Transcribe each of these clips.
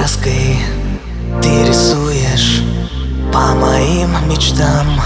краской ты рисуешь по моим мечтам,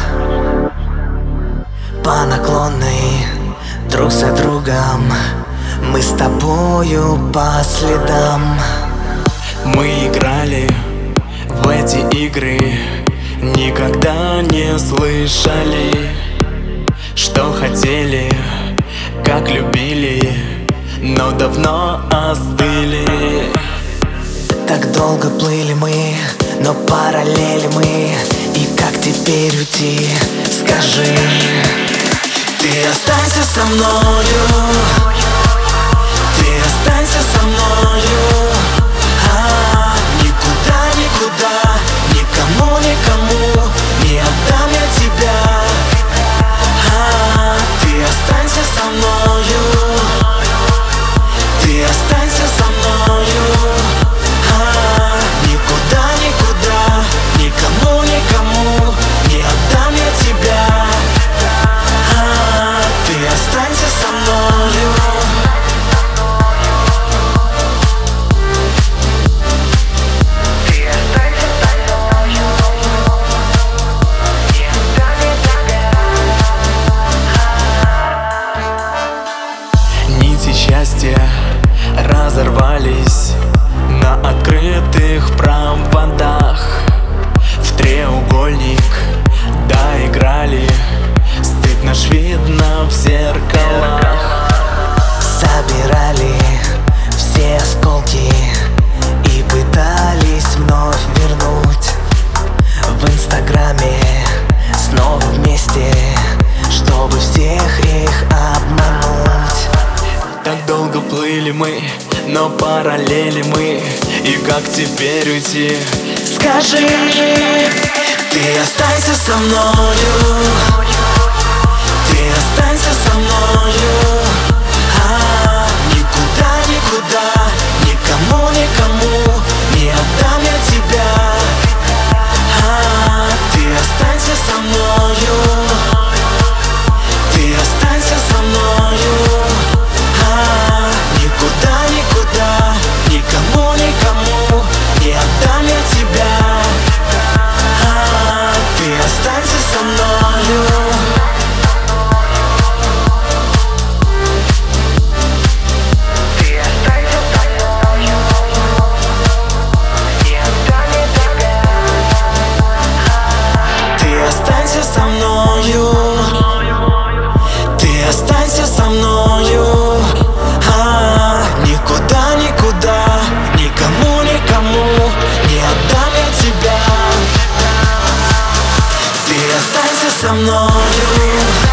по наклонной друг за другом мы с тобою по следам. Мы играли в эти игры, никогда не слышали, что хотели, как любили, но давно остыли. Так долго плыли мы, но параллели мы. И как теперь уйти? Скажи, ты останься со мною, ты останься со мною. Никуда, никуда, никому, никому не отдам я тебя. Ты останься со мною, ты останься со мною. Никуда, никуда, никому, никому не отдам я тебя. Ты останься со мною. Нити счастья разорвались на открытых проводах. В треугольник доиграли, стыд наш видно в зеркалах. Собирали все осколки и пытались вновь вернуть в инстаграме снова вместе, чтобы всех их обмануть. Так долго плыли мы, но параллели мы. И как теперь уйти? Скажи, ты останься со мною, ты останься со мною. Никуда, никуда, никому, никому не отдам я тебя. Ты останься со мною, ты останься со мною. Никуда, никуда, никому, никому не отдам я тебя. Ты останься со мною. Ты останься со мною, ты останься со мною. Никуда, никуда, никому, никому не отдам я тебя. Ты останься со мною.